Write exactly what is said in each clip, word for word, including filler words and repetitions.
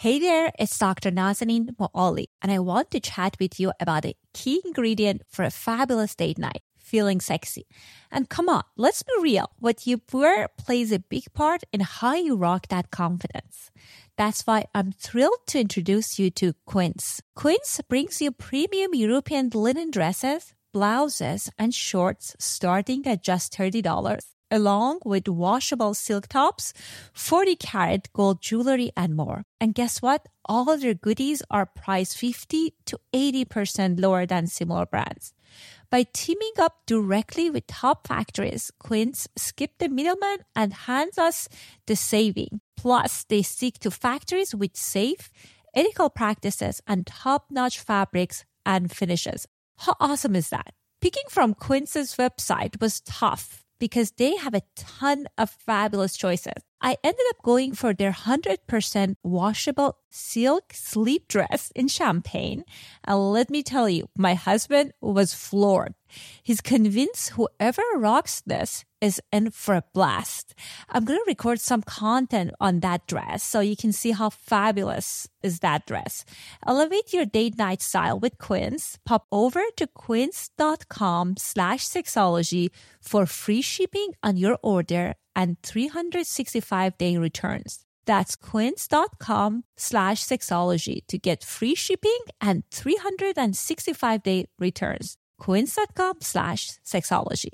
Hey there, it's Doctor Nazanin Moali, and I want to chat with you about a key ingredient for a fabulous date night, feeling sexy. And come on, let's be real. What you wear plays a big part in how you rock that confidence. That's why I'm thrilled to introduce you to Quince. Quince brings you premium European linen dresses, blouses, and shorts starting at just thirty dollars, along with washable silk tops, forty karat gold jewelry, and more. And guess what? All of their goodies are priced fifty to eighty percent lower than similar brands. By teaming up directly with top factories, Quince skipped the middleman and hands us the saving. Plus, they stick to factories with safe, ethical practices and top-notch fabrics and finishes. How awesome is that? Picking from Quince's website was tough because they have a ton of fabulous choices. I ended up going for their one hundred percent washable silk sleep dress in champagne. And let me tell you, my husband was floored. He's convinced whoever rocks this is in for a blast. I'm going to record some content on that dress so you can see how fabulous is that dress. Elevate your date night style with Quince. Pop over to quince.com slash sexology for free shipping on your order and three hundred sixty-five day returns. That's quince.com slash sexology to get free shipping and three hundred sixty-five day returns. Quince.com slash sexology.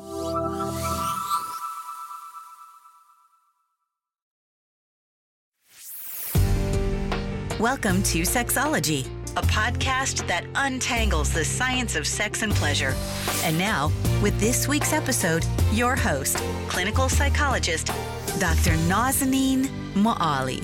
Welcome to Sexology, a podcast that untangles the science of sex and pleasure. And now, with this week's episode, your host, clinical psychologist, Doctor Nazanin Moali.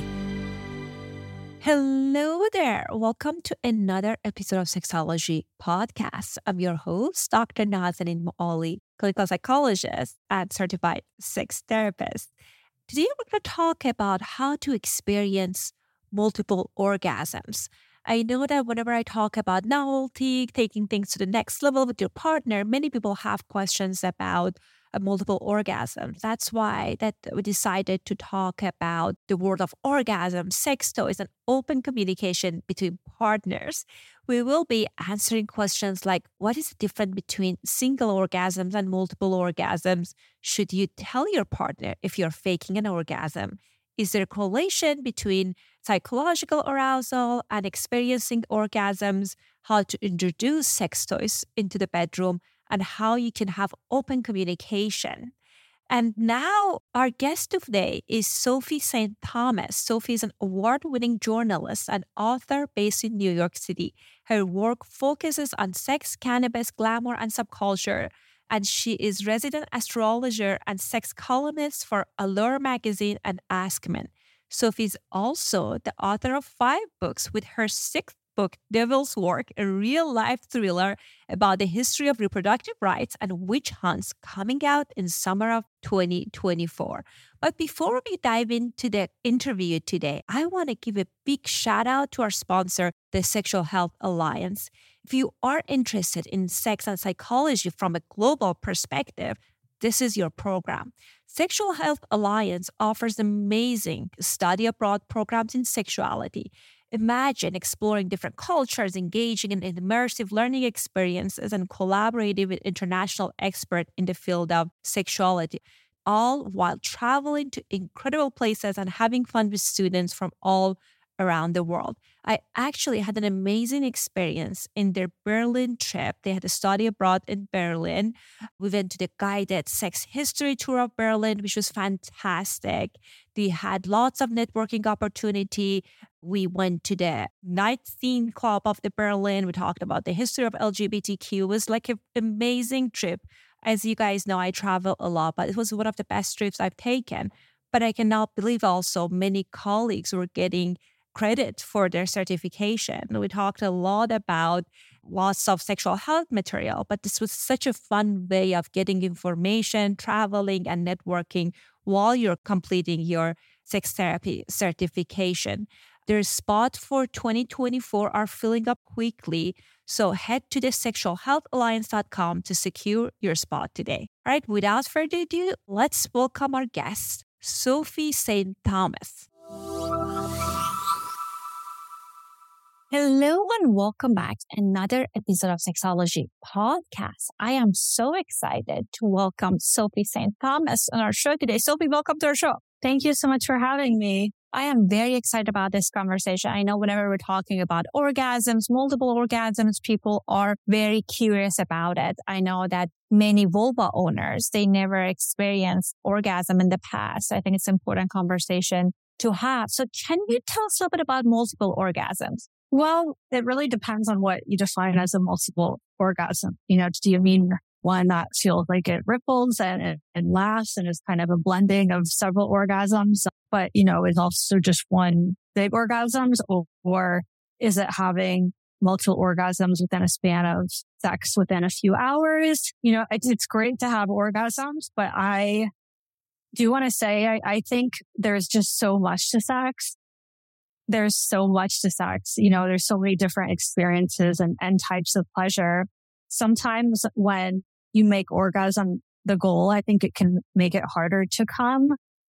Hello there. Welcome to another episode of Sexology Podcast. I'm your host, Doctor Nazanin Moali, clinical psychologist and certified sex therapist. Today, we're going to talk about how to experience multiple orgasms. I know that whenever I talk about novelty, taking things to the next level with your partner, many people have questions about uh, multiple orgasms. That's why that we decided to talk about the world of orgasm, sex toys, and open communication between partners. We will be answering questions like, what is the difference between single orgasms and multiple orgasms? Should you tell your partner if you're faking an orgasm? Is there a correlation between psychological arousal and experiencing orgasms? How to introduce sex toys into the bedroom, and how you can have open communication. And now our guest today is Sophie Saint Thomas. Sophie is an award-winning journalist and author based in New York City. Her work focuses on sex, cannabis, glamour, and subculture. And she is resident astrologer and sex columnist for Allure magazine and Ask Men. Sophie is also the author of five books, with her sixth book, Devil's Work, a real-life thriller about the history of reproductive rights and witch hunts, coming out in summer of twenty twenty-four. But before we dive into the interview today, I want to give a big shout out to our sponsor, the Sexual Health Alliance. If you are interested in sex and psychology from a global perspective, this is your program. Sexual Health Alliance offers amazing study abroad programs in sexuality. Imagine exploring different cultures, engaging in immersive learning experiences, and collaborating with international experts in the field of sexuality, all while traveling to incredible places and having fun with students from all around the world. I actually had an amazing experience in their Berlin trip. They had a study abroad in Berlin. We went to the guided sex history tour of Berlin, which was fantastic. We had lots of networking opportunity. We went to the night scene club of the Berlin. We talked about the history of L G B T Q. It was like an amazing trip. As you guys know, I travel a lot, but it was one of the best trips I've taken. But I cannot believe also many colleagues were getting credit for their certification. We talked a lot about lots of sexual health material, but this was such a fun way of getting information, traveling, and networking while you're completing your sex therapy certification. Their spots for twenty twenty-four are filling up quickly, so head to the sexual health alliance dot com to secure your spot today. All right, without further ado, let's welcome our guest, Sophie Saint Thomas. Hello and welcome back to another episode of Sexology Podcast. I am so excited to welcome Sophie Saint Thomas on our show today. Sophie, welcome to our show. Thank you so much for having me. I am very excited about this conversation. I know whenever we're talking about orgasms, multiple orgasms, people are very curious about it. I know that many vulva owners, they never experienced orgasm in the past. I think it's an important conversation to have. So can you tell us a little bit about multiple orgasms? Well, it really depends on what you define as a multiple orgasm. You know, do you mean one that feels like it ripples and, and, and lasts and is kind of a blending of several orgasms, but, you know, is also just one big orgasms? Or, or is it having multiple orgasms within a span of sex within a few hours? You know, it's, it's great to have orgasms, but I do want to say, I, I think there's just so much to sex. There's so much to sex. You know, there's so many different experiences and, and types of pleasure. Sometimes when you make orgasm the goal, I think it can make it harder to come.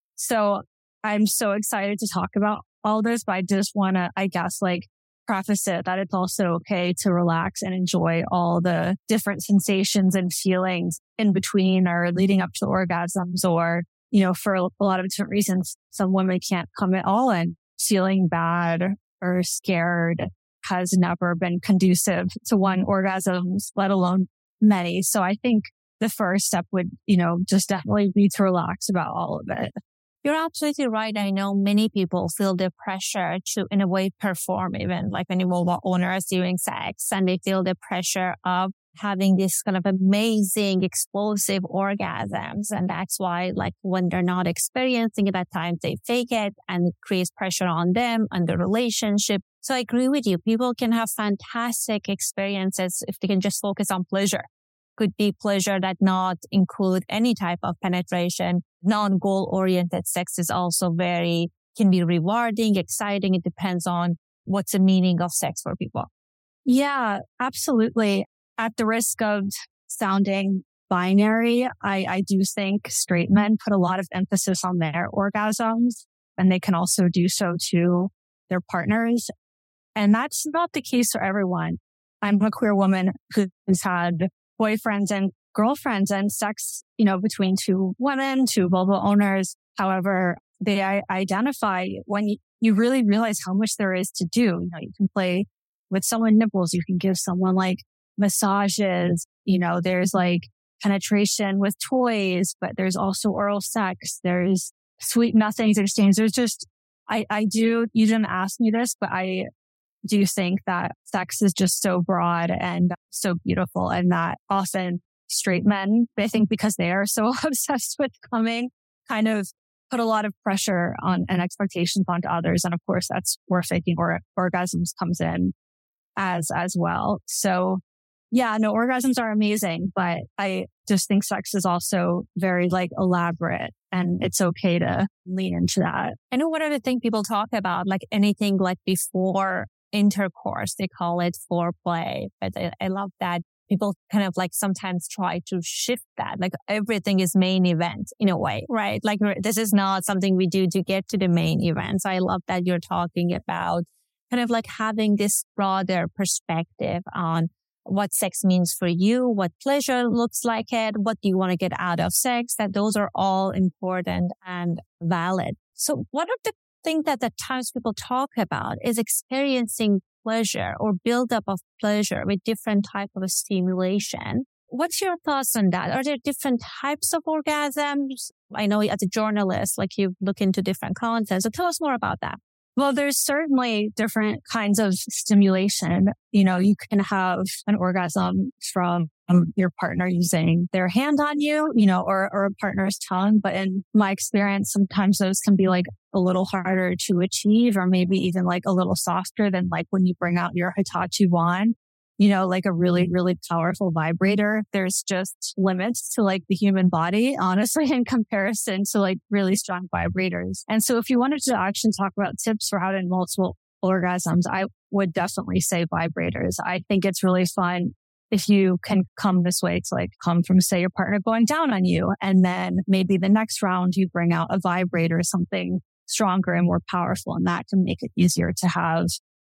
So I'm so excited to talk about all this, but I just want to, I guess, like preface it that it's also okay to relax and enjoy all the different sensations and feelings in between or leading up to the orgasms, or, you know, for a lot of different reasons, some women can't come at all, and feeling bad or scared has never been conducive to one orgasms, let alone many. So I think the first step would, you know, just definitely be to relax about all of it. You're absolutely right. I know many people feel the pressure to, in a way, perform, even like when vulva owners during sex, and they feel the pressure of having this kind of amazing, explosive orgasms. And that's why, like, when they're not experiencing it at times, they fake it, and it creates pressure on them and the relationship. So I agree with you. People can have fantastic experiences if they can just focus on pleasure. Could be pleasure that not include any type of penetration. Non-goal oriented sex is also very, can be rewarding, exciting. It depends on what's the meaning of sex for people. Yeah, absolutely. At the risk of sounding binary, I, I do think straight men put a lot of emphasis on their orgasms, and they can also do so to their partners. And that's not the case for everyone. I'm a queer woman who's had boyfriends and girlfriends and sex, you know, between two women, two vulva owners. However, they I- identify when you, you really realize how much there is to do. You know, you can play with someone's nipples. You can give someone like massages. You know, there's like penetration with toys, but there's also oral sex. There's sweet nothings exchange. There's just, I, I do, you didn't ask me this, but I do think that sex is just so broad and so beautiful, and that often straight men, I think because they are so obsessed with coming, kind of put a lot of pressure on and expectations onto others. And of course, that's where faking or orgasms comes in as, as well. So yeah, no, orgasms are amazing, but I just think sex is also very like elaborate, and it's okay to lean into that. I know one other thing people talk about, like anything like before intercourse, they call it foreplay. But I, I love that people kind of like sometimes try to shift that. Like everything is main event in a way, right? Like this is not something we do to get to the main event. So I love that you're talking about kind of like having this broader perspective on what sex means for you, what pleasure looks like it, what do you want to get out of sex, that those are all important and valid. So one of the things that at times people talk about is experiencing pleasure or buildup of pleasure with different type of stimulation. What's your thoughts on that? Are there different types of orgasms? I know as a journalist, like you look into different content. So tell us more about that. Well, there's certainly different kinds of stimulation. You know, you can have an orgasm from um, your partner using their hand on you, you know, or, or a partner's tongue. But in my experience, sometimes those can be like a little harder to achieve, or maybe even like a little softer than like when you bring out your Hitachi wand. You know, like a really, really powerful vibrator. There's just limits to like the human body, honestly, in comparison to like really strong vibrators. And so if you wanted to actually talk about tips for having multiple orgasms, I would definitely say vibrators. I think it's really fun if you can come this way to like come from, say, your partner going down on you. And then maybe the next round you bring out a vibrator, something stronger and more powerful. And that can make it easier to have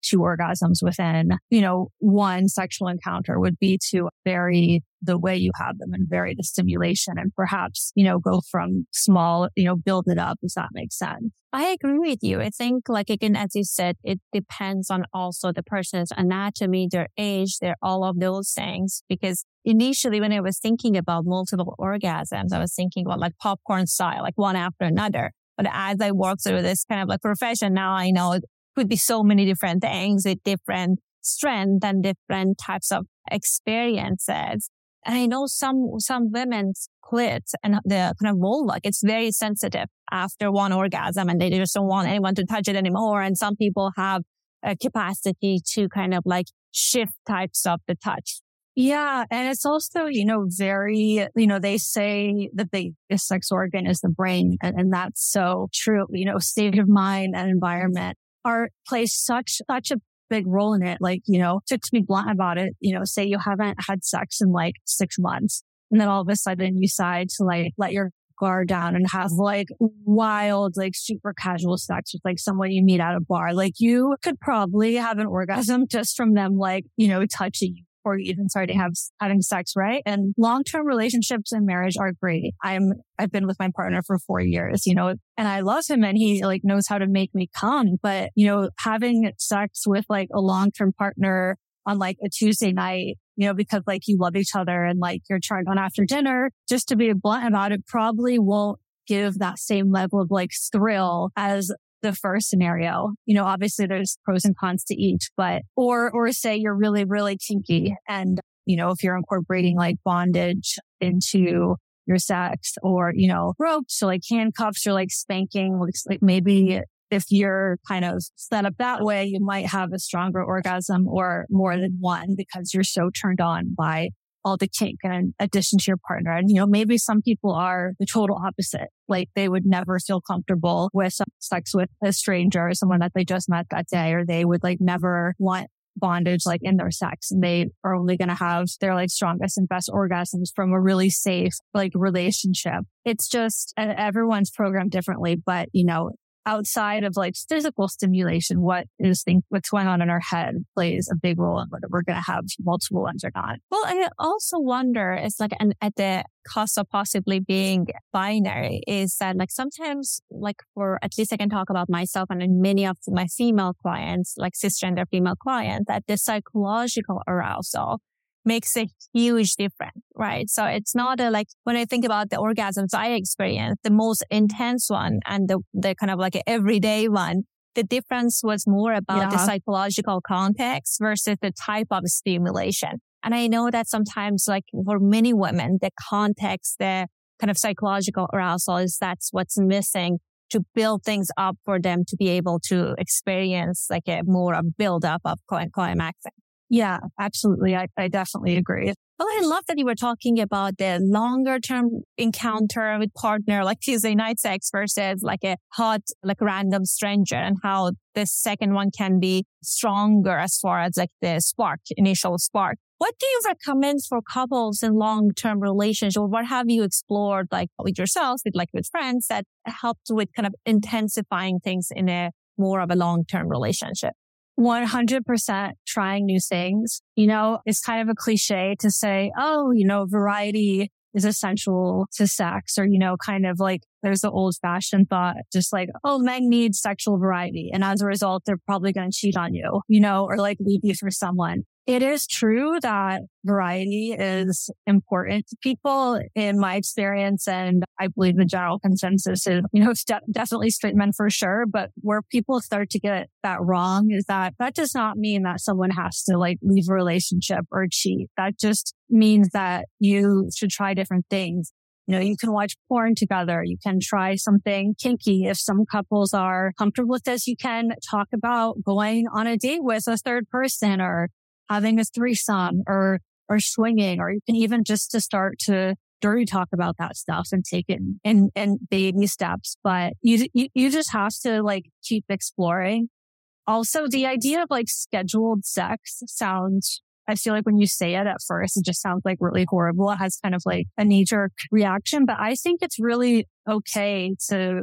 two orgasms within, you know, one sexual encounter would be to vary the way you have them and vary the stimulation and perhaps, you know, go from small, you know, build it up. Does that make sense? I agree with you. I think, like, again, as you said, it depends on also the person's anatomy, their age, their all of those things. Because initially, when I was thinking about multiple orgasms, I was thinking about like popcorn style, like one after another. But as I work through this kind of like profession, now I know it could be so many different things with different strength and different types of experiences. And I know some, some women's clit and the kind of vulva, it's very sensitive after one orgasm and they just don't want anyone to touch it anymore. And some people have a capacity to kind of like shift types of the touch. Yeah. And it's also, you know, very, you know, they say that the, the sex organ is the brain. And, and that's so true. You know, state of mind and environment are play such, such a big role in it. Like, you know, to, to be blunt about it, you know, say you haven't had sex in like six months and then all of a sudden you decide to like let your guard down and have like wild, like super casual sex with like someone you meet at a bar. Like you could probably have an orgasm just from them, like, you know, touching you before you even started have having sex, right? And long-term relationships and marriage are great. I'm, I've been with my partner for four years, you know, and I love him and he like knows how to make me come. But, you know, having sex with like a long-term partner on like a Tuesday night, you know, because like you love each other and like you're turned on after dinner, just to be blunt about it, probably won't give that same level of like thrill as the first scenario. You know, obviously there's pros and cons to each, but, or, or say you're really, really kinky. And, you know, if you're incorporating like bondage into your sex or, you know, ropes or like handcuffs or like spanking, like maybe if you're kind of set up that way, you might have a stronger orgasm or more than one because you're so turned on by all the kink in addition to your partner. And, you know, maybe some people are the total opposite. Like they would never feel comfortable with sex with a stranger or someone that they just met that day, or they would like never want bondage like in their sex. And they are only going to have their like strongest and best orgasms from a really safe like relationship. It's just everyone's programmed differently, but you know, outside of like physical stimulation, what is think what's going on in our head plays a big role in whether we're going to have multiple ones or not. Well, I also wonder, it's like an, at the cost of possibly being binary, is that like sometimes, like for at least I can talk about myself and in many of my female clients, like cisgender female clients, that the psychological arousal makes a huge difference, right? So it's not a, like, when I think about the orgasms I experienced, the most intense one and the, the kind of like a everyday one, the difference was more about yeah. the psychological context versus the type of stimulation. And I know that sometimes, like for many women, the context, the kind of psychological arousal is that's what's missing to build things up for them to be able to experience like a more of build up of climaxing. Yeah, absolutely. I, I definitely agree. Well, I love that you were talking about the longer term encounter with partner, like Tuesday night sex versus like a hot, like random stranger, and how the second one can be stronger as far as like the spark, initial spark. What do you recommend for couples in long-term relationships, or what have you explored like with yourselves, with like with friends that helped with kind of intensifying things in a more of a long-term relationship? one hundred percent trying new things. You know, it's kind of a cliche to say, oh, you know, variety is essential to sex, or, you know, kind of like there's the old fashioned thought, just like, oh, men need sexual variety. And as a result, they're probably going to cheat on you, you know, or like leave you for someone. It is true that variety is important to people in my experience. And I believe the general consensus is, you know, de- definitely straight men for sure. But where people start to get that wrong is that that does not mean that someone has to like leave a relationship or cheat. That just means that you should try different things. You know, you can watch porn together. You can try something kinky. If some couples are comfortable with this, you can talk about going on a date with a third person, or having a threesome, or, or swinging, or you can even just to start to dirty talk about that stuff and take it in, in baby steps. But you, you, you just have to like keep exploring. Also, the idea of like scheduled sex sounds, I feel like when you say it at first, it just sounds like really horrible. It has kind of like a knee-jerk reaction, but I think it's really okay to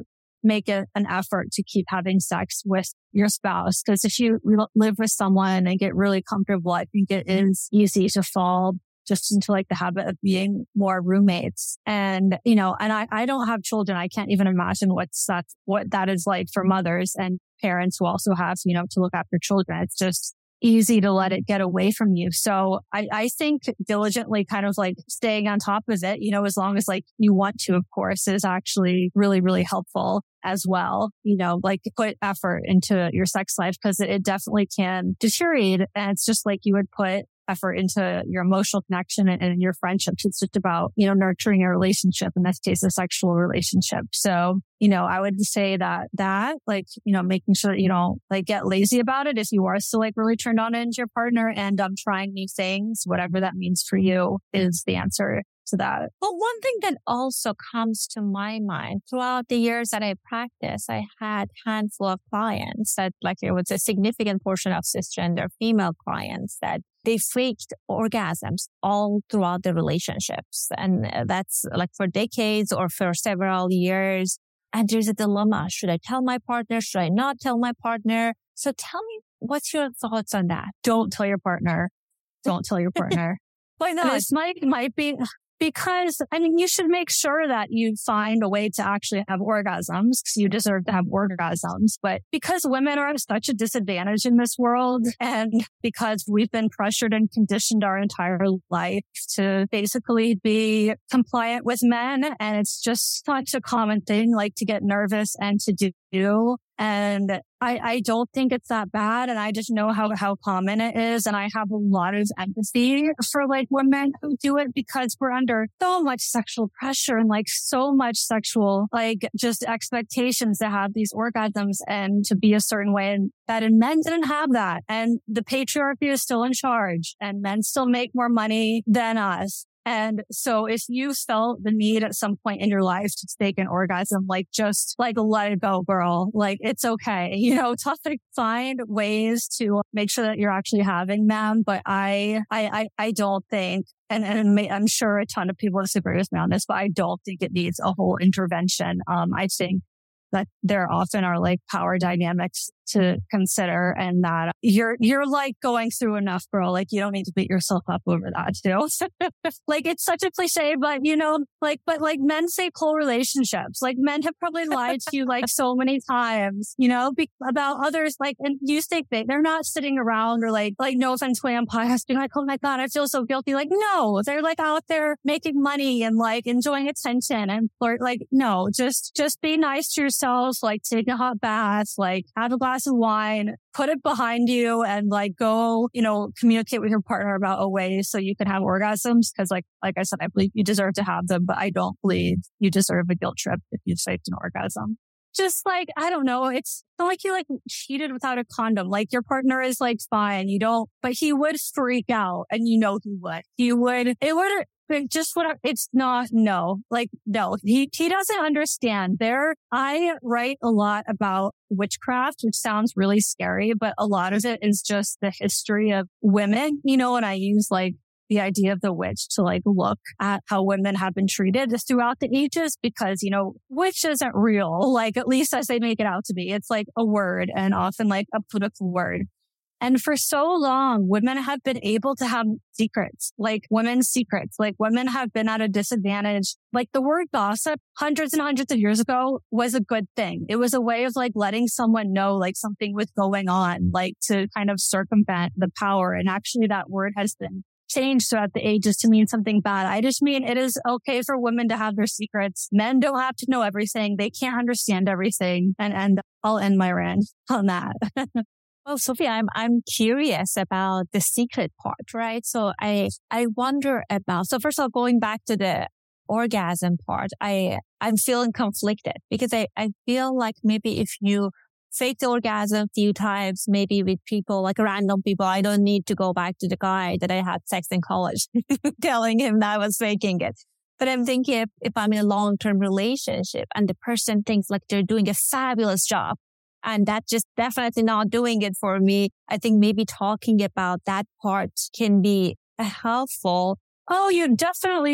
make it an effort to keep having sex with your spouse. Because if you live with someone and get really comfortable, I think it is easy to fall just into like the habit of being more roommates. And, you know, and I, I don't have children. I can't even imagine what's that, what that is like for mothers and parents who also have, you know, to look after children. It's just easy to let it get away from you. So I, I think diligently kind of like staying on top of it, you know, as long as like you want to, of course, is actually really, really helpful as well. You know, like put effort into your sex life because it, it definitely can deteriorate. And it's just like you would put effort into your emotional connection and, and your friendships. It's just about, you know, nurturing a relationship, in this case, a sexual relationship. So, you know, I would say that, that like, you know, making sure that you don't like get lazy about it if you are still like really turned on into your partner and um, trying new things, whatever that means for you is the answer to that. But one thing that also comes to my mind throughout the years that I practiced, I had a handful of clients that like it was a significant portion of cisgender female clients that they faked orgasms all throughout the relationships. And that's like for decades or for several years. And there's a dilemma. Should I tell my partner? Should I not tell my partner? So tell me, what's your thoughts on that? Don't tell your partner. Don't tell your partner. Why not? This might, might be... Because, I mean, you should make sure that you find a way to actually have orgasms because you deserve to have orgasms. But because women are at such a disadvantage in this world and because we've been pressured and conditioned our entire life to basically be compliant with men, and it's just such a common thing, like to get nervous and to do. And I, I don't think it's that bad. And I just know how, how common it is. And I have a lot of empathy for like women who do it because we're under so much sexual pressure and like so much sexual, like just expectations to have these orgasms and to be a certain way. And that and men didn't have that. And the patriarchy is still in charge and men still make more money than us. And so if you felt the need at some point in your life to take an orgasm, like just like let it go, girl. Like it's okay. You know, tough to find ways to make sure that you're actually having them. But I, I, I, I don't think, and, and I'm sure a ton of people disagree with me on this, but I don't think it needs a whole intervention. Um, I think that there often are like power dynamics to consider and that you're, you're like going through enough, girl. Like you don't need to beat yourself up over that too. Like it's such a cliche, but you know, like, but like men say whole relationships, like men have probably lied to you like so many times, you know, be- about others. Like, and you think they, they're not sitting around or like, like no offense to my podcast being like, oh my God, I feel so guilty. Like, no, they're like out there making money and like enjoying attention and flirt. Like, no, just, just be nice to yourselves, like take a hot bath, like have a glass of wine, put it behind you and like go, you know, communicate with your partner about a way so you can have orgasms. Cause like, like I said, I believe you deserve to have them, but I don't believe you deserve a guilt trip if you've faked an orgasm. Just like, I don't know. It's not like you like cheated without a condom. Like your partner is like fine. You don't, but he would freak out and you know he would. He would, it would, just what it's not, no, like, no, he, he doesn't understand there. I write a lot about witchcraft, which sounds really scary, but a lot of it is just the history of women, you know, and I use like the idea of the witch to like look at how women have been treated throughout the ages because, you know, witch isn't real, like at least as they make it out to be. It's like a word and often like a political word. And for so long, women have been able to have secrets, like women's secrets, like women have been at a disadvantage. Like the word gossip hundreds and hundreds of years ago was a good thing. It was a way of like letting someone know like something was going on, like to kind of circumvent the power. And actually that word has been changed throughout the ages to mean something bad. I just mean it is okay for women to have their secrets. Men don't have to know everything. They can't understand everything. And, and I'll end my rant on that. Well, Sophia, I'm, I'm curious about the secret part, right? So I, I wonder about, so first of all, going back to the orgasm part, I, I'm feeling conflicted because I, I feel like maybe if you fake the orgasm a few times, maybe with people, like random people, I don't need to go back to the guy that I had sex in college, telling him that I was faking it. But I'm thinking if, if I'm in a long-term relationship and the person thinks like they're doing a fabulous job, and that's just definitely not doing it for me, I think maybe talking about that part can be helpful. Oh, you definitely should.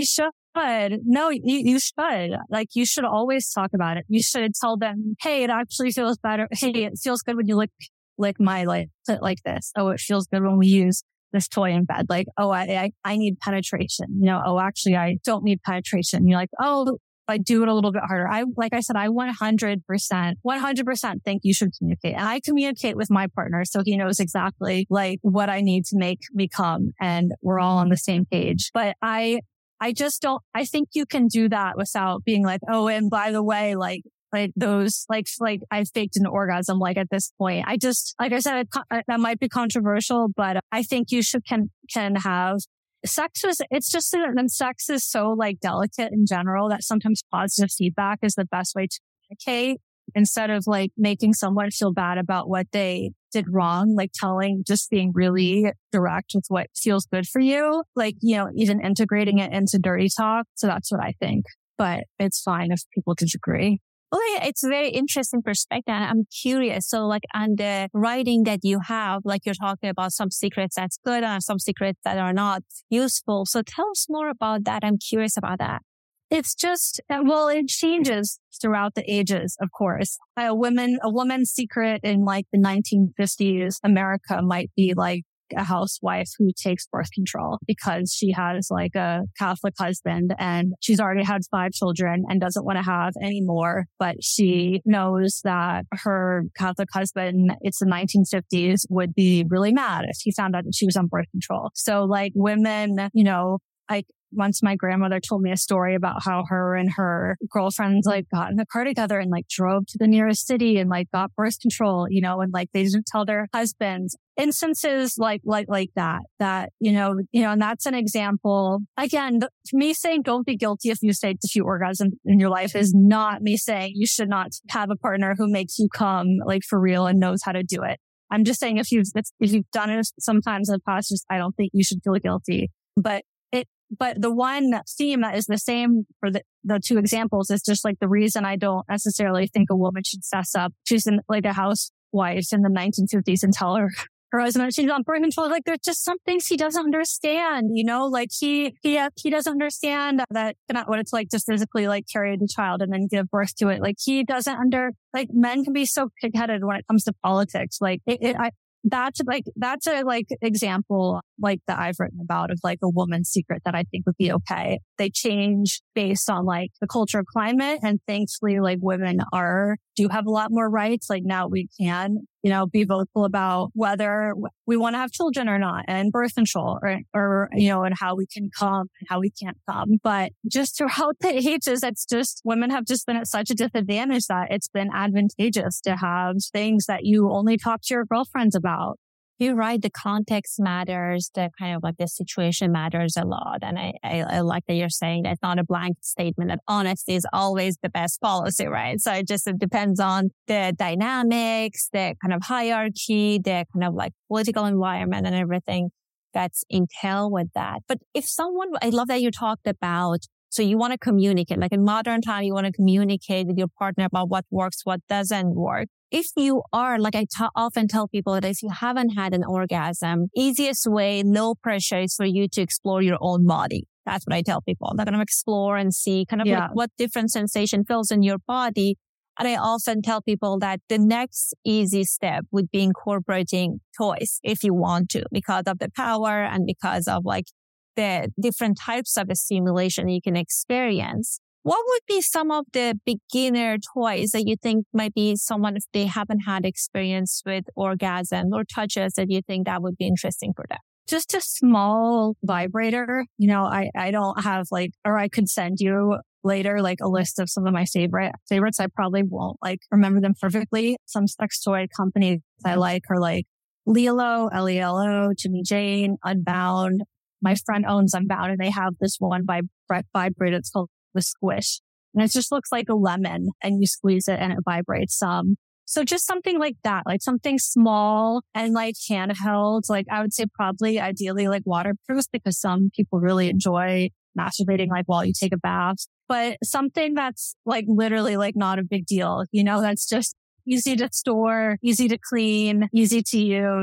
should. No, you, you should. Like, you should always talk about it. You should tell them, hey, it actually feels better. Hey, it feels good when you lick, lick my like, like this. Oh, it feels good when we use this toy in bed. Like, oh, I, I, I need penetration. You know, oh, actually, I don't need penetration. You're like, oh, I do it a little bit harder. I, like I said, I one hundred percent, one hundred percent think you should communicate. And I communicate with my partner so he knows exactly like what I need to make me come, and we're all on the same page. But I, I just don't, I think you can do that without being like, oh, and by the way, like, like those, like, like I faked an orgasm, like at this point. I just, like I said, it, that might be controversial, but I think you should, can, can have sex is, it's just that and sex is so like delicate in general that sometimes positive feedback is the best way to communicate instead of like making someone feel bad about what they did wrong, like telling, just being really direct with what feels good for you. Like, you know, even integrating it into dirty talk. So that's what I think, but it's fine if people disagree. Well, it's a very interesting perspective. And I'm curious. So like on the writing that you have, like you're talking about some secrets that's good and some secrets that are not useful. So tell us more about that. I'm curious about that. It's just, well, it changes throughout the ages, of course. A woman, a woman's secret in like the nineteen fifties America might be like a housewife who takes birth control because she has like a Catholic husband and she's already had five children and doesn't want to have any more. But she knows that her Catholic husband, it's the nineteen fifties, would be really mad if he found out that she was on birth control. So like women, you know, like once my grandmother told me a story about how her and her girlfriends like got in the car together and like drove to the nearest city and like got birth control, you know, and like they didn't tell their husbands. Instances like, like, like that, that, you know, you know, and that's an example. Again, the, me saying don't be guilty if you say a few orgasms in your life is not me saying you should not have a partner who makes you come like for real and knows how to do it. I'm just saying if you've, if you've done it sometimes in the past, just, I don't think you should feel guilty, but it, but the one theme that is the same for the, the two examples is just like the reason I don't necessarily think a woman should fess up. She's in like a housewife in the nineteen fifties and tell her her husband she's on birth control. Like there's just some things he doesn't understand, you know, like he, he, he doesn't understand that not what it's like to physically like carry the child and then give birth to it. Like he doesn't under, like men can be so pig-headed when it comes to politics. Like it, it I, That's like, that's a like example like that I've written about of like a woman's secret that I think would be okay. They change based on like the cultural climate. And thankfully, like women are, do have a lot more rights. Like now we can, you know, be vocal about whether we want to have children or not and birth control or, or, you know, and how we can come and how we can't come. But just throughout the ages, it's just women have just been at such a disadvantage that it's been advantageous to have things that you only talk to your girlfriends about. You're right. The context matters. The kind of like the situation matters a lot. And I, I, I like that you're saying that it's not a blanket statement, that honesty is always the best policy, right? So it just it depends on the dynamics, the kind of hierarchy, the kind of like political environment and everything that's entailed with that. But if someone, I love that you talked about, so you want to communicate, like in modern time, you want to communicate with your partner about what works, what doesn't work. If you are, like I t- often tell people that if you haven't had an orgasm, easiest way, low pressure is for you to explore your own body. That's what I tell people. They're going to explore and see kind of yeah. like what different sensation feels in your body. And I often tell people that the next easy step would be incorporating toys if you want to, because of the power and because of like the different types of stimulation you can experience. What would be some of the beginner toys that you think might be someone, if they haven't had experience with orgasm or touches, that you think that would be interesting for them? Just a small vibrator. You know, I, I don't have like, or I could send you later like a list of some of my favorite favorites. I probably won't like remember them perfectly. Some sex toy companies I like are like Lelo, L E L O, Jimmy Jane, Unbound. My friend owns Unbound and they have this one vib- vibrator. It's called the Squish. And it just looks like a lemon and you squeeze it and it vibrates some. So just something like that, like something small and like handheld. Like I would say probably ideally like waterproof because some people really enjoy masturbating like while you take a bath. But something that's like literally like not a big deal, you know, that's just easy to store, easy to clean, easy to use.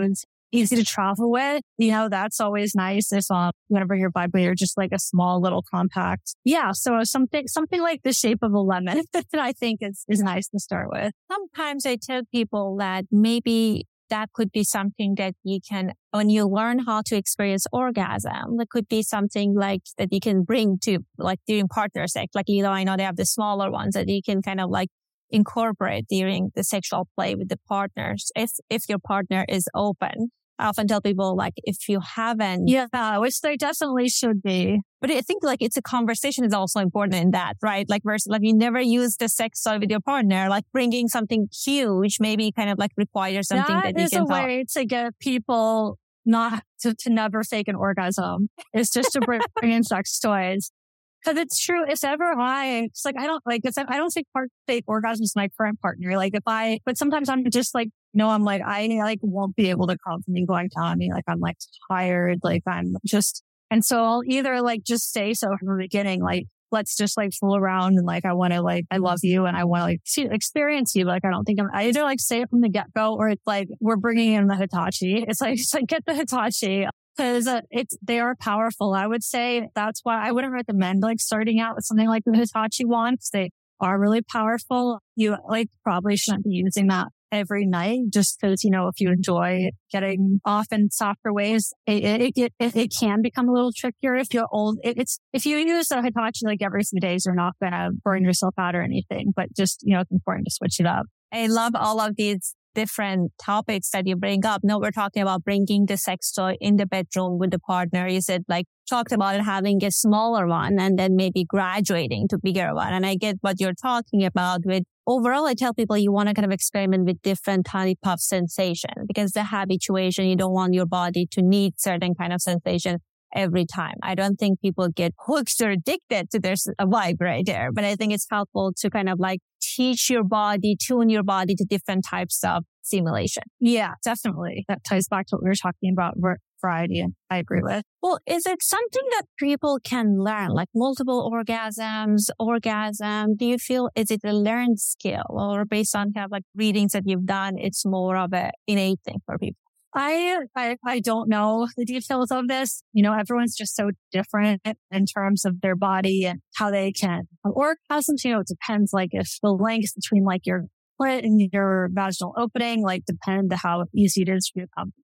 easy to travel with. You know, that's always nice if um, you want to bring your vibrator, just like a small little compact. Yeah. So something, something like the shape of a lemon, I think is, is nice to start with. Sometimes I tell people that maybe that could be something that you can, when you learn how to experience orgasm, that could be something like that you can bring to like during partner sex. Like, you know, I know they have the smaller ones that you can kind of like incorporate during the sexual play with the partners. If, if your partner is open, I often tell people like, if you haven't. Yeah, which they definitely should be. But I think like it's a conversation is also important in that, right? Like versus like you never use the sex toy with your partner, like bringing something huge maybe kind of like requires something that, that you is can a way help. to get people not to, to never fake an orgasm. It's just to bring in sex toys. Cause it's true. If ever I, it's like, I don't like, it's, I don't think part fake orgasms with my current partner. Like if I, but sometimes I'm just like, no, I'm like, I like won't be able to come from me going down on me. Like I'm like tired. Like I'm just, and so I'll either like just say so from the beginning, like, let's just like fool around and like, I want to like, I love you and I want to like see, experience you. Like, I don't think I'm, I either like say it from the get go or it's like, we're bringing in the Hitachi. It's like, it's like get the Hitachi. Cause uh, it's, they are powerful. I would say that's why I wouldn't recommend like starting out with something like the Hitachi one. Cause they are really powerful. You like probably shouldn't be using that every night just cause, you know, if you enjoy getting off in softer ways, it, it, it, it, it can become a little trickier if you're old. It, it's, if you use a Hitachi like every few days, you're not going to burn yourself out or anything, but just, you know, it's important to switch it up. I love all of these different topics that you bring up. No, we're talking about bringing the sex toy in the bedroom with the partner. You said like talked about it having a smaller one and then maybe graduating to bigger one. And I get what you're talking about with overall. I tell people you want to kind of experiment with different tiny puff sensation because the habituation, you don't want your body to need certain kind of sensation every time. I don't think people get hooked or addicted to their a vibrator, but I think it's helpful to kind of like teach your body, tune your body to different types of stimulation. Yeah, definitely. That ties back to what we were talking about variety, and I agree with. Well, is it something that people can learn, like multiple orgasms, orgasm? Do you feel, is it a learned skill or based on kind of like readings that you've done, it's more of a innate thing for people? I, I, I don't know the details of this. You know, everyone's just so different in terms of their body and how they can orgasms. You know, it depends like if the length between like your clit and your vaginal opening, like depend to how easy it is for you to come.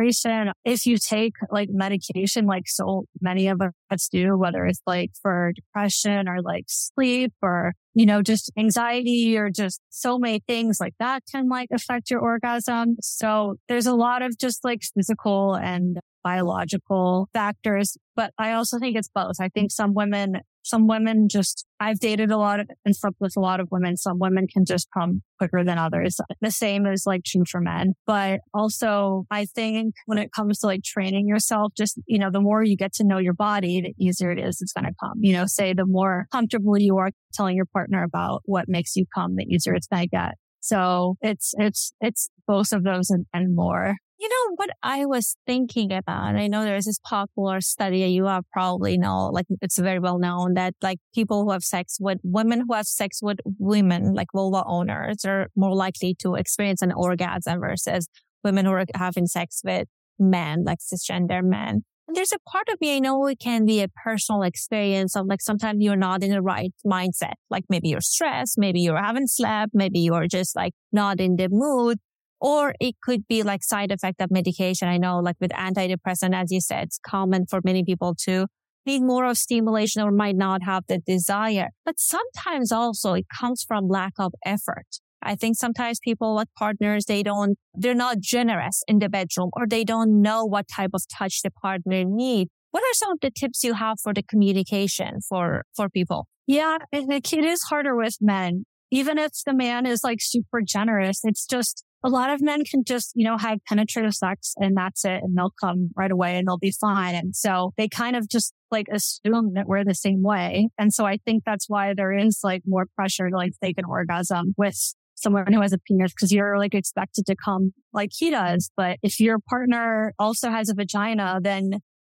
If you take like medication, like so many of us do, whether it's like for depression or like sleep or, you know, just anxiety or just so many things like that can like affect your orgasm. So there's a lot of just like physical and biological factors, but I also think it's both. I think some women, some women just, I've dated a lot of and slept with a lot of women. Some women can just come quicker than others. The same is like true for men. But also I think when it comes to like training yourself, just, you know, the more you get to know your body, the easier it is it's going to come. You know, say the more comfortable you are telling your partner about what makes you come, the easier it's going to get. So it's, it's, it's both of those and, and more. You know, what I was thinking about, I know there's this popular study you have probably know, like it's very well known that like people who have sex with women who have sex with women, like vulva owners are more likely to experience an orgasm versus women who are having sex with men, like cisgender men. And there's a part of me, I know it can be a personal experience of like sometimes you're not in the right mindset. Like maybe you're stressed, maybe you haven't slept, maybe you're just like not in the mood. Or it could be like side effect of medication. I know like with antidepressant, as you said, it's common for many people to need more of stimulation or might not have the desire. But sometimes also it comes from lack of effort. I think sometimes people like partners, they don't, they're not generous in the bedroom or they don't know what type of touch the partner needs. What are some of the tips you have for the communication for, for people? Yeah, it, it is harder with men. Even if the man is like super generous, it's just, a lot of men can just, you know, have penetrative sex and that's it. And they'll come right away and they'll be fine. And so they kind of just like assume that we're the same way. And so I think that's why there is like more pressure to like fake an orgasm with someone who has a penis because you're like expected to come like he does. But if your partner also has a vagina, then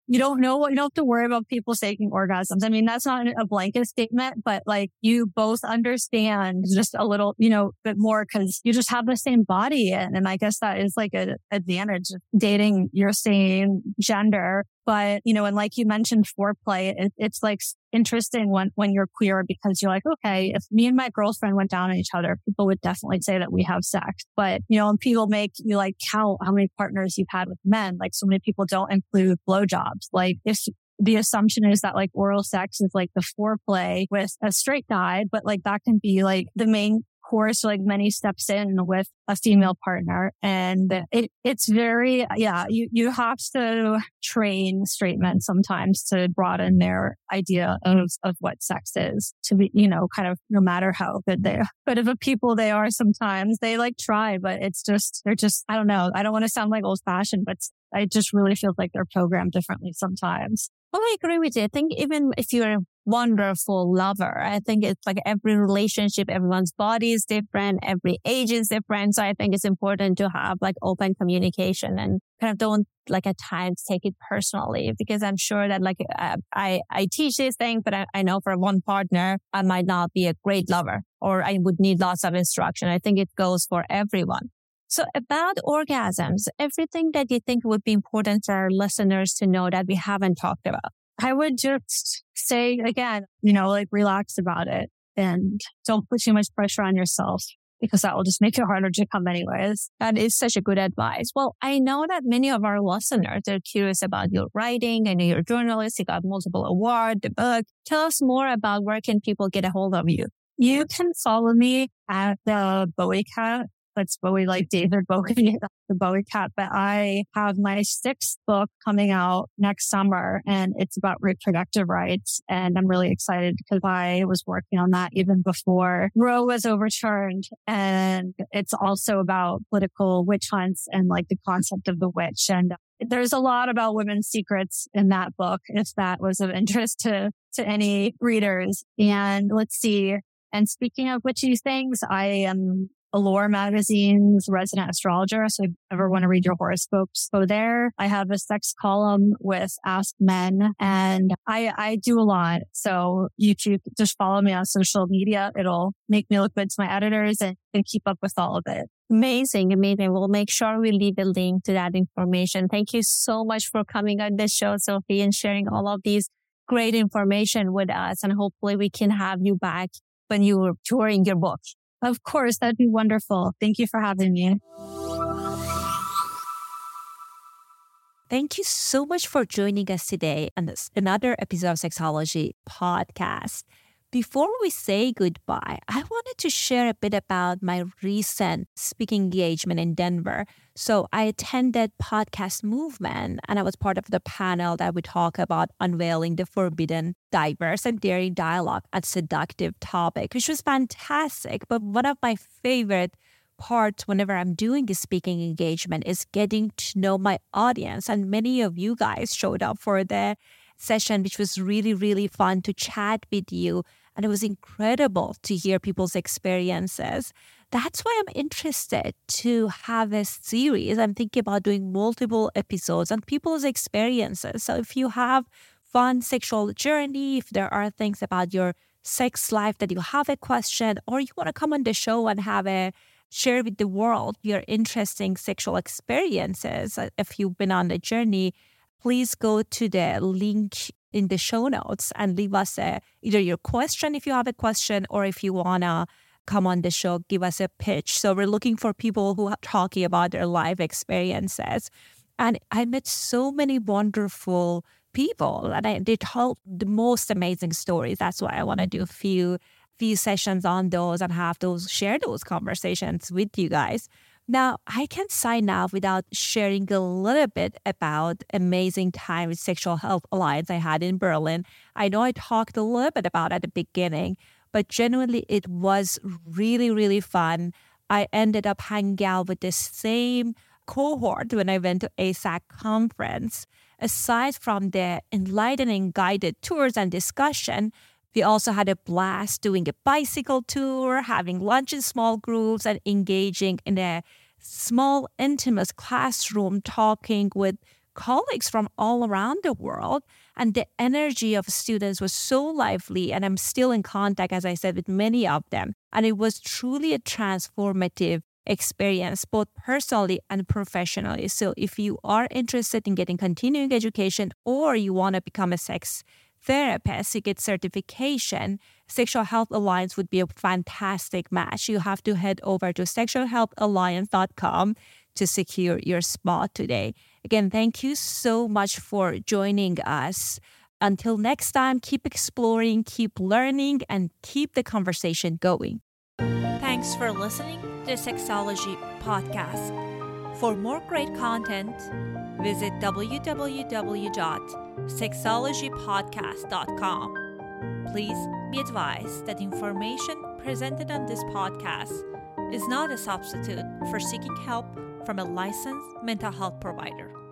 you don't know what, you don't have to worry about people faking orgasms. I mean, that's not a blanket statement, but like you both understand just a little, you know, bit more because you just have the same body. And, and I guess that is like an advantage of dating your same gender. But, you know, and like you mentioned, foreplay, it, it's like interesting when, when you're queer because you're like, okay, if me and my girlfriend went down on each other, people would definitely say that we have sex. But, you know, and people make you like count how many partners you've had with men. Like so many people don't include blowjobs. Like if the assumption is that like oral sex is like the foreplay with a straight guy, but like that can be like the main course, like many steps in with a female partner. And it, it's very, yeah, you, you have to train straight men sometimes to broaden their idea of, of what sex is to be, you know, kind of no matter how good they are, good of a people they are sometimes they like try, but it's just, they're just, I don't know. I don't want to sound like old fashioned, but I just really feel like they're programmed differently sometimes. Well, I agree with you. I think even if you're a wonderful lover, I think it's like every relationship, everyone's body is different, every age is different. So I think it's important to have like open communication and kind of don't like at times take it personally because I'm sure that like uh, I, I teach these things, but I, I know for one partner, I might not be a great lover or I would need lots of instruction. I think it goes for everyone. So about orgasms, everything that you think would be important for our listeners to know that we haven't talked about. I would just say again, you know, like relax about it and don't put too much pressure on yourself because that will just make it harder to come anyways. That is such a good advice. Well, I know that many of our listeners are curious about your writing. I know you're a journalist. You got multiple awards, the book. Tell us more about where can people get a hold of you. You can follow me at the Bowie Cat. That's Bowie, like David Bowie, the Bowie Cat. But I have my sixth book coming out next summer and it's about reproductive rights. And I'm really excited because I was working on that even before Roe was overturned. And it's also about political witch hunts and like the concept of the witch. And there's a lot about women's secrets in that book, if that was of interest to, to any readers. And let's see. And speaking of witchy things, I am Allure Magazine's resident astrologer. So if you ever want to read your horoscopes, go there. I have a sex column with Ask Men and I, I do a lot. So you can just follow me on social media. It'll make me look good to my editors and, and keep up with all of it. Amazing, amazing. We'll make sure we leave a link to that information. Thank you so much for coming on this show, Sophie, and sharing all of these great information with us. And hopefully we can have you back when you're touring your book. Of course, that'd be wonderful. Thank you for having me. Thank you so much for joining us today on this another episode of Sexology Podcast. Before we say goodbye, I wanted to share a bit about my recent speaking engagement in Denver. So I attended Podcast Movement and I was part of the panel that would talk about unveiling the forbidden, diverse and daring dialogue and seductive topic, which was fantastic. But one of my favorite parts whenever I'm doing a speaking engagement is getting to know my audience. And many of you guys showed up for the session, which was really, really fun to chat with you. And it was incredible to hear people's experiences. That's why I'm interested to have a series. I'm thinking about doing multiple episodes on people's experiences. So if you have fun sexual journey, if there are things about your sex life that you have a question, or you want to come on the show and have a share with the world your interesting sexual experiences, if you've been on the journey, please go to the link in the show notes and leave us a, either your question if you have a question, or if you want to come on the show, give us a pitch. So we're looking for people who are talking about their life experiences. And I met so many wonderful people and I, they told the most amazing stories. That's why I want to do a few, few sessions on those and have those, share those conversations with you guys. Now, I can sign off without sharing a little bit about amazing time with Sexual Health Alliance I had in Berlin. I know I talked a little bit about it at the beginning, but genuinely it was really, really fun. I ended up hanging out with the same cohort when I went to A S A C conference. Aside from the enlightening guided tours and discussion, we also had a blast doing a bicycle tour, having lunch in small groups, and engaging in a small, intimate classroom talking with colleagues from all around the world. And the energy of students was so lively. And I'm still in contact, as I said, with many of them. And it was truly a transformative experience, both personally and professionally. So if you are interested in getting continuing education or you want to become a sex therapist to get certification, Sexual Health Alliance would be a fantastic match. You have to head over to sexual health alliance dot com to secure your spot today. Again, thank you so much for joining us. Until next time, keep exploring, keep learning, and keep the conversation going. Thanks for listening to the Sexology Podcast. For more great content, visit w w w dot sexology podcast dot com. Please be advised that information presented on this podcast is not a substitute for seeking help from a licensed mental health provider.